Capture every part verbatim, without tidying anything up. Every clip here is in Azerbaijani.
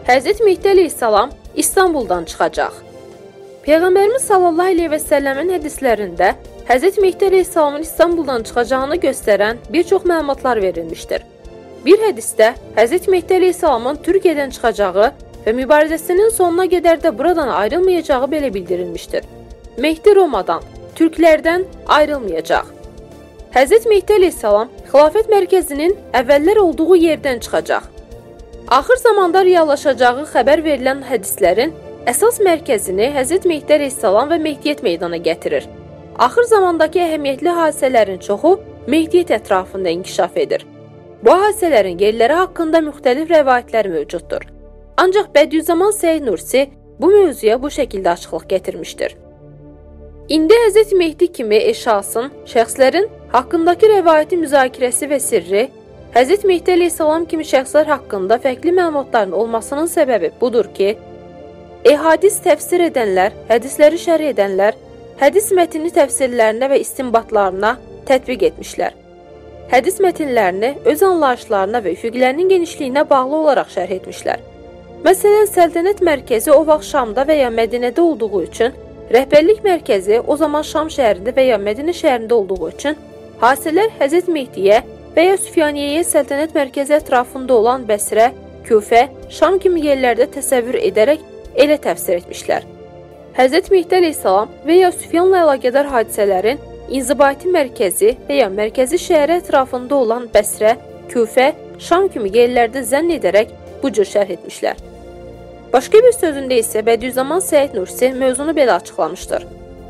Həzrət Mehdi əleyhissalam İstanbuldan çıxacaq. Peyğəmbərimiz sallallahu əleyhi və səlləmin hədislərində Həzrət Mehdi əleyhissalamın İstanbuldan çıxacağını göstərən bir çox məlumatlar verilmişdir. Bir hədisdə Həzrət Mehdi əleyhissalamın Türkiyədən çıxacağı və mübarizəsinin sonuna qədər də buradan ayrılmayacağı belə bildirilmişdir. Mehdi Romadan, türklərdən ayrılmayacaq. Həzrət Mehdi əleyhissalam xilafət mərkəzinin əvvəllər olduğu yerdən çıxacaq. Axır zamanda reallaşacağı xəbər verilən hədislərin əsas mərkəzini Həzrət Mehdi əleyhissalam və Mehdiyyət meydana gətirir. Axır zamandakı əhəmiyyətli hadisələrin çoxu Mehdiyyət ətrafında inkişaf edir. Bu hadisələrin yerləri haqqında müxtəlif rəvayətlər mövcuddur. Ancaq Bədüzzaman Səid Nursi bu mövzuya bu şəkildə açıqlıq gətirmişdir. İndi Həzrət Mehdi kimi eşasın, şəxslərin haqqındakı rəvayəti müzakirəsi və sirri, Həzrət Mehdi əleyhissalam kimi şəxslər haqqında fərqli məlumatların olmasının səbəbi budur ki, ehadis təfsir edənlər, hədisləri şərh edənlər, hədis mətnini təfsirlərinə və istinbatlarına tətbiq etmişlər. Hədis mətnlərini öz anlayışlarına və üfüqlərinin genişliyinə bağlı olaraq şərh etmişlər. Məsələn, səltənət mərkəzi o vaxt Şamda və ya Mədinədə olduğu üçün, rəhbərlik mərkəzi o zaman Şam şəhərində və ya Mədinə şəhərində olduğu üçün, hadisələr Həzrət Mehdiyə və ya Süfyaniyyə səltənət mərkəzi ətrafında olan Bəsrə, Küfə, Şam kimi yerlərdə təsəvvür edərək elə təfsir etmişlər. Həzrət Mehdi əleyhissalam və ya Süfyanla əlaqədar hadisələrin inzibati mərkəzi və ya mərkəzi şəhəri ətrafında olan Bəsrə, Küfə, Şam kimi yerlərdə zənn edərək bu cür şərh etmişlər. Başqa bir sözündə isə Bədüzzaman Səid Nursi mövzunu belə açıqlamışdır.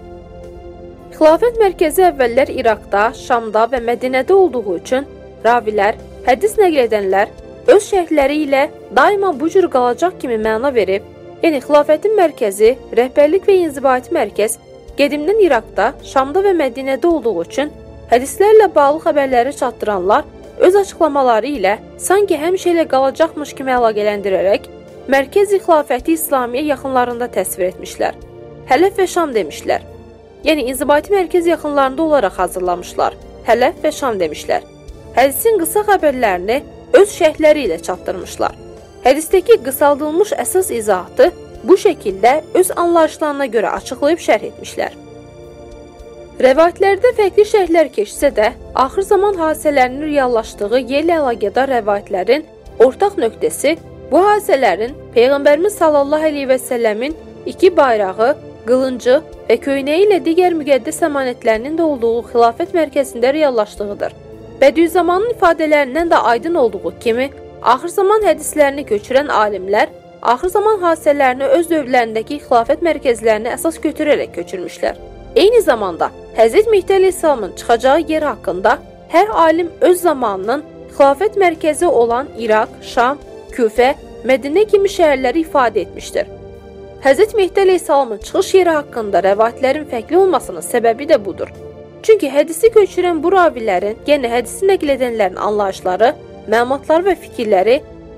Xilafət mərkəzi əvvəllər İraqda, Şamda və Mədinədə olduğu üçün ravilər, hədis nəql edənlər öz şərhləri ilə daima bu cür qalacaq kimi məna verib, yəni xilafətin mərkəzi, rəhbərlik və inzibati mərkəz qədimdən İraqda, Şamda və Mədinədə olduğu üçün hədislərlə bağlı xəbərləri çatdıranlar öz açıqlamaları ilə sanki həmişə ilə qalacaqmış kimi əlaqələndirərək mərkəzi xilafəti İslamiyyə yaxınlarında təsvir etmişlər. Hələf və Şam demişlər. Yəni inzibati mərkəz yaxınlarında olaraq hazırlamışlar. Hələf və Şam demişlər. Hədisin qısa xəbərlərini öz şərhləri ilə çatdırmışlar. Hədisdəki qısaldılmış əsas izahatı bu şəkildə öz anlayışlarına görə açıqlayıb şərh etmişlər. Rəvayətlərdə fərqli şərhlər keçsə də, axır zaman hadisələrinin reallaşdığı yerlə əlaqədar rəvayətlərin ortaq nöqtəsi bu hadisələrin Peyğəmbərimiz sallallahu əleyhi və səlləmin iki bayrağı, qılıncı və köynəyi ilə digər müqəddəs əmanətlərinin də olduğu xilafət mərkəzində reallaşdığıdır. Bədüzzamanın ifadələrindən də aydın olduğu kimi, axır zaman hədislərini köçürən alimlər, axır zaman hadisələrini öz dövrlərindəki xilafət mərkəzlərini əsas götürərək köçürmüşlər. Eyni zamanda Həzrət Mehdi əleyhissalamın çıxacağı yer haqqında hər alim öz zamanının xilafət mərkəzi olan İraq, Şam, Küfə, Mədinə kimi şəhərləri ifadə etmişdir. Həzrət Mehdi əleyhissalamın çıxış yeri haqqında rəvayətlərin fərqli olmasının səbəbi də budur. Çünki hədisi köçürən bu ravilərin, yəni hədisi nəql edənlərin anlayışları, məlumatları və fikirləri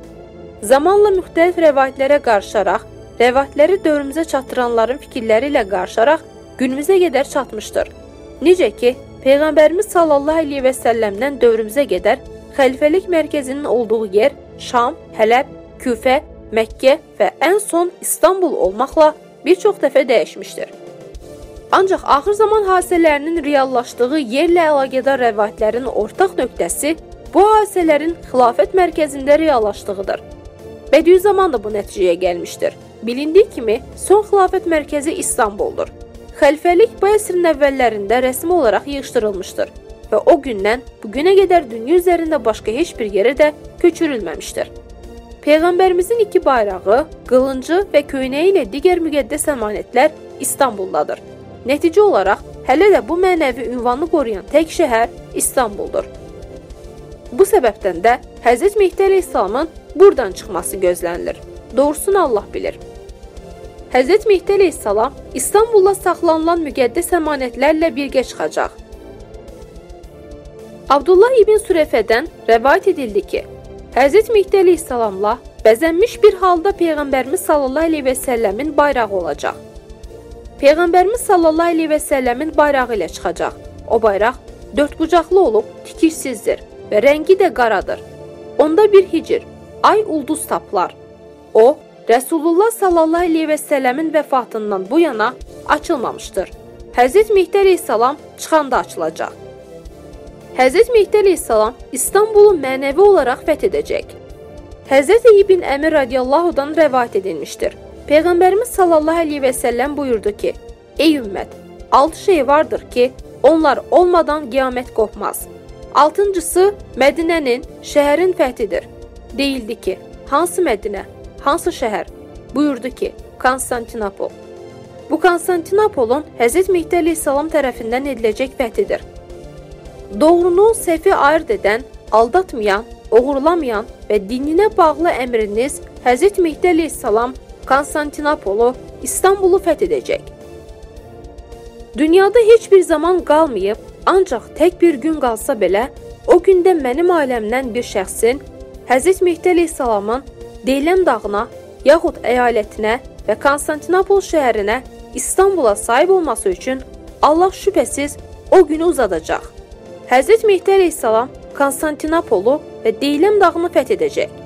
zamanla müxtəlif rəvayətlərə qarışaraq, rəvayətləri dövrümüzə çatdıranların fikirləri ilə qarışaraq günümüzə qədər çatmışdır. Necə ki, Peyğəmbərimiz sallallahu əleyhi və səlləmdən dövrümüzə qədər xəlifəlik mərkəzinin olduğu yer Şam, Hələb, Küfə, Məkkə və ən son İstanbul olmaqla bir çox dəfə dəyişmişdir. Ancaq axır zaman hadisələrinin reallaşdığı yerlə əlaqədar rəvayətlərin ortaq nöqtəsi bu hadisələrin xilafət mərkəzində reallaşdığıdır. Bədüzzaman da bu nəticəyə gəlmişdir. Bilindiyi kimi, son xilafət mərkəzi İstanbuldur. Xəlifəlik bu əsrin əvvəllərində rəsmi olaraq yığışdırılmışdır və o gündən bugünə qədər dünya üzərində başqa heç bir yerə də köçürülməmişdir. Peyğəmbərimizin iki bayrağı, qılıncı və köynəyi ilə digər müqəddəs əmanətlər İstanbuldadır. Nəticə olaraq, hələ də bu mənəvi ünvanı qoruyan tək şəhər İstanbuldur. Bu səbəbdən də Həzrət Mehdi əleyhissalamın buradan çıxması gözlənilir. Doğrusunu Allah bilir. Həzrət Mehdi əleyhissalam İstanbulda saxlanılan müqəddəs əmanətlərlə birgə çıxacaq. Abdullah ibn Sürəfədən rəvayət edildi ki, Həzrət Mehdi əleyhissalamla bəzənmiş bir halda Peyğəmbərimiz sallallahu əleyhi və səlləmin bayrağı olacaq. Peyğəmbərimiz sallallahu əleyhi və səlləmin bayrağı ilə çıxacaq. O bayraq dördbucaqlı olub tikişsizdir və rəngi də qaradır. Onda bir hicr, ay ulduz taplar. O, Rəsulullah sallallahu əleyhi və səlləmin vəfatından bu yana açılmamışdır. Həzrət Mehdi əleyhissalam çıxanda açılacaq. Həzrət Mehdi əleyhissalam İstanbulu mənəvi olaraq fəth edəcək. Həzrət İbn Əmir radiyallahu-dan rəvayət edilmişdir. Peyğəmbərimiz sallallahu əleyhi və səlləm buyurdu ki, ey ümmət, altı şey vardır ki, onlar olmadan qiyamət qopmaz. Altıncısı Mədinənin, şəhərin fəthidir. Deyildi ki, hansı Mədinə, hansı şəhər? Buyurdu ki, Konstantinopol. Bu Konstantinopolun Həzrət Mehdi əleyhissalam tərəfindən ediləcək fəthidir. Doğrunu səhvi ayırt edən, aldatmayan, oğurlamayan və dininə bağlı əmriniz Həzrət Mehdi əleyhissalam Konstantinopolu, İstanbulu fəth edəcək. Dünyada heç bir zaman qalmayıb, ancaq tək bir gün qalsa belə, o gündə mənim ailəmdən bir şəxsin Həzrət Mehdi əleyhissalamın Deyləm dağına, yaxud əyalətinə və Konstantinopol şəhərinə, İstanbula sahib olması üçün Allah şübhəsiz o günü uzadacaq. Həzrət Mehdi əleyhissalam Konstantinopolu və Deyləm dağını fəth edəcək.